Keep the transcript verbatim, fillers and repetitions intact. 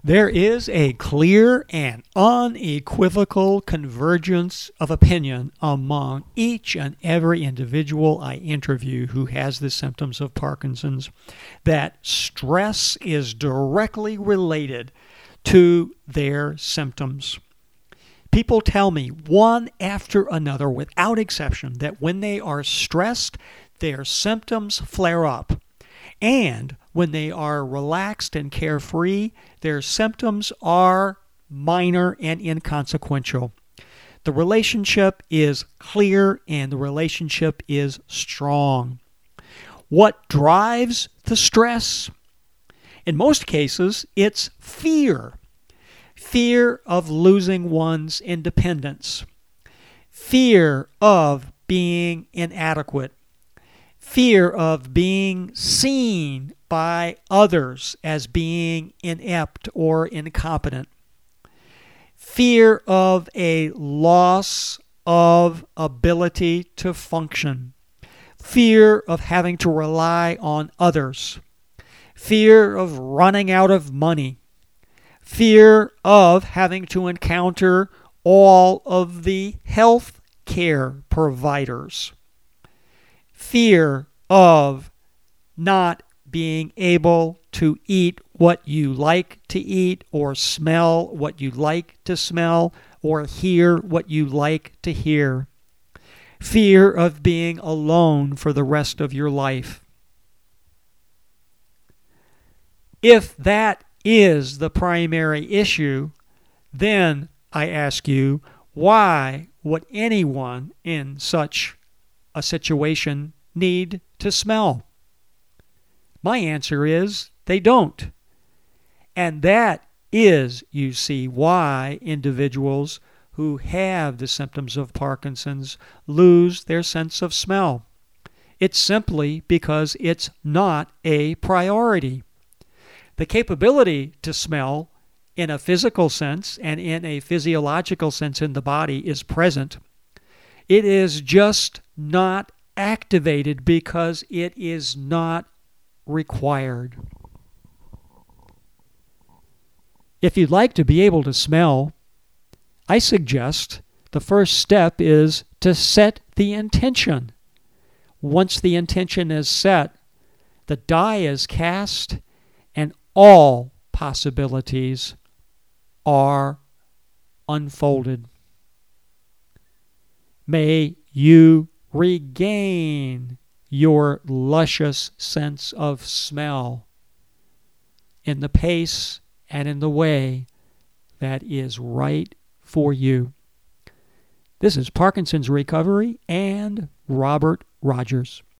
There is a clear and unequivocal convergence of opinion among each and every individual I interview who has the symptoms of Parkinson's that stress is directly related to their symptoms. People tell me one after another without exception that when they are stressed, their symptoms flare up. And when they are relaxed and carefree, their symptoms are minor and inconsequential. The relationship is clear and the relationship is strong. What drives the stress? In most cases, it's fear. Fear of losing one's independence. Fear of being inadequate. Fear of being seen by others as being inept or incompetent. Fear of a loss of ability to function. Fear of having to rely on others. Fear of running out of money. Fear of having to encounter all of the health care providers. Fear of not being able to eat what you like to eat, or smell what you like to smell, or hear what you like to hear. Fear of being alone for the rest of your life. If that is the primary issue, then I ask you, why would anyone in such a situation need to smell? My answer is they don't. And that is, you see, why individuals who have the symptoms of Parkinson's lose their sense of smell. It's simply because it's not a priority. The capability to smell in a physical sense and in a physiological sense in the body is present. It is just not activated because it is not required. If you'd like to be able to smell, I suggest the first step is to set the intention. Once the intention is set, the die is cast and all possibilities are unfolded. May you regain your luscious sense of smell in the pace and in the way that is right for you. This is Parkinson's Recovery and Robert Rogers.